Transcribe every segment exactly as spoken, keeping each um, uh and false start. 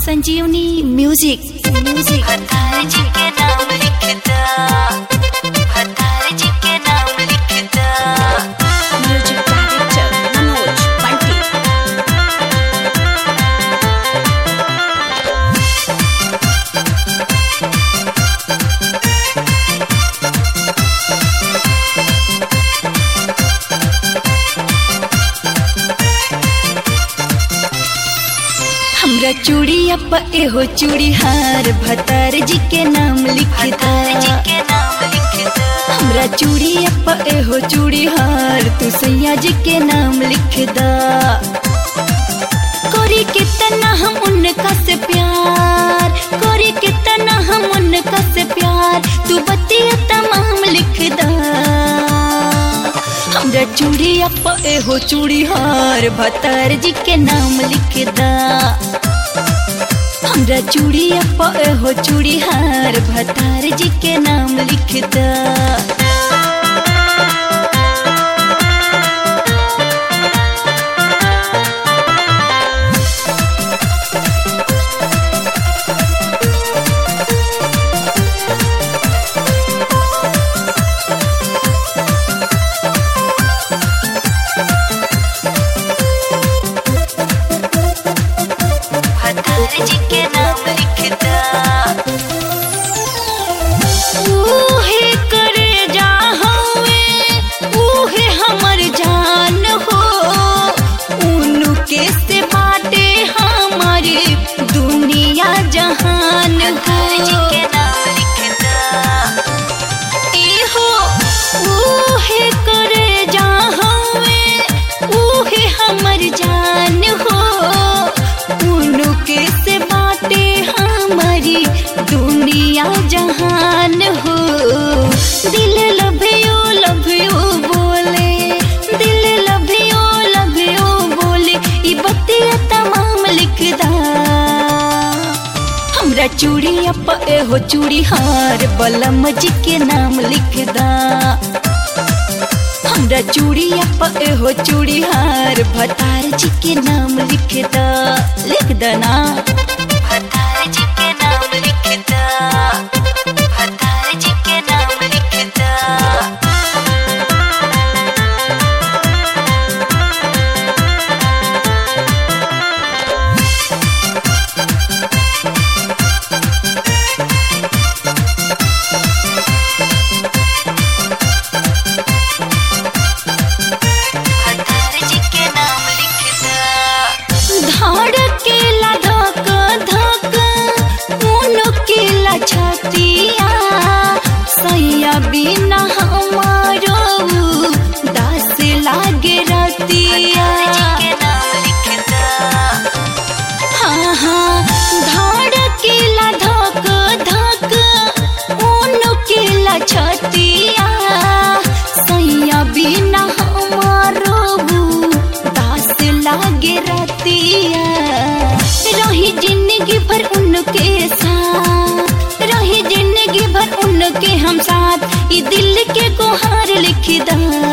संजीवनी music music भतार जी के नाम लिखता, भतार जी के नाम लिखता। Music director Manoj Bunty. हमरा चूड़िया प एहो चूड़ी हार भतार जी के नाम लिखता, भतार जी के नाम लिखता। हमरा चूड़िया प एहो चूड़ी हार तू सैया जी के नाम लिखदा। कोरी कितना हम उनका से प्यार, कोरी कितना हम उनका से प्यार, तू बतिया तमाम लिखदा। हमरा चूड़िया प एहो चूड़ी हार भतार जी के नाम लिखदा। हमरा चूड़िया प एहो चूड़ी हार भतार जी के नाम लिखदा। भतार जी के नाम लिखता। ऊहे करे जा हवे, ऊहे हमर जान हो, उनके से बाटे हमारी दुनिया जहान भतार जी हो। के नाम लिखता। एहो ऊहे करे जा हवे, ऊहे हमर जान हो, उनके से बाटे हमारी दुनिया जहान हो। दिल लभियो लभियो बोले, दिल लभियो लभियो बोले, ई बतिया तमाम लिखदा। हमरा चूड़िया प एहो चूड़ी हार बलम जी के नाम लिखदा। हमरा चूड़िया प एहो चूड़ी हार भतार जी के नाम लिखदा। लिखदा ना। भतार जी के नाम लिखता, भतार जी के नाम लिखता। भतार जी के नाम लिखता। धड़केला धक धक उनकेला छतिया, सैया बिना हमारो दास लागे रतिया। भतार जी के नाम लिखता। हाँ हाँ धड़केला धक धक उनकेला छतिया, सैया बिना हमारो दास लागे रतिया। रही जिंदगी भर उनके साथ, रही जिंदगी भर उनके हम साथ, ई दिल के गुहार लिखदा।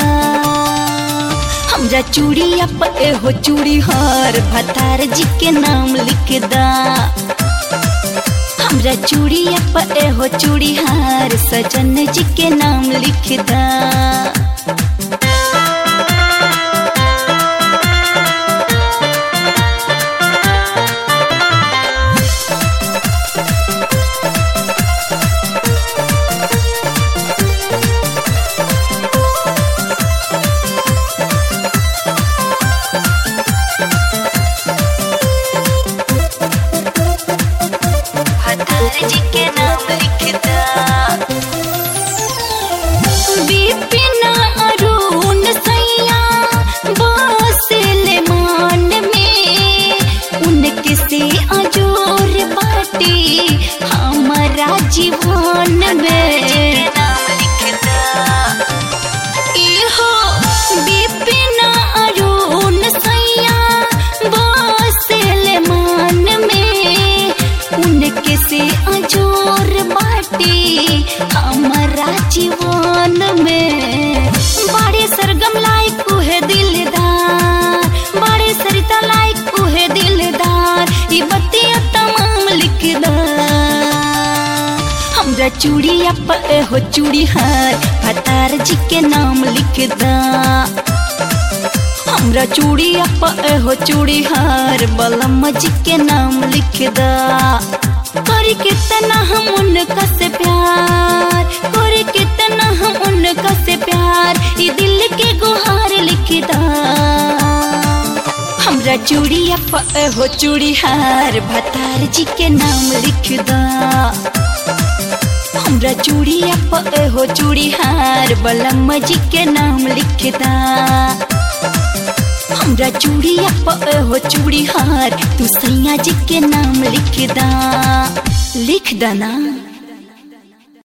हमरा चूड़िया प एहो चूड़ी हार भतार जी के नाम लिखदा। हमरा चूड़िया प एहो चूड़ी हार सजन जी के नाम लिखदा। भतार जी के नाम लिखता। विपिन अरुण सैया बसेले मान में, उनके से अजोर बाटे हमारा जीवन में। नाम लिखता। एहो विपिन अरुण सैया बसेले मान में, उनके से अजोर बाटे हमारा जीवन में। बड़े सरगम लायक उहे दिलदार, बड़े सरिता लायक उहे दिलदार, ई बतिया तमाम हमरा चूड़िया पे हो चूड़ी हार भतार जी के नाम लिख दा। हमरा चूड़िया पे हो चूड़ी हार बलम जी के नाम लिख दा। करी कितना हम उनका से प्यार, करी कितना हम उनका से प्यार, ये दिल के गुहार लिख दा। हमरा चूड़िया पे हो चूड़ी हार भतार जी के नाम लिख दा। हमरा चूड़िया पे हो चूड़ी हार बलम जी के नाम लिख दा। हमरा चूड़िया पे हो चूड़ी हार तू सैया जी के नाम लिख दा। लिख दा ना।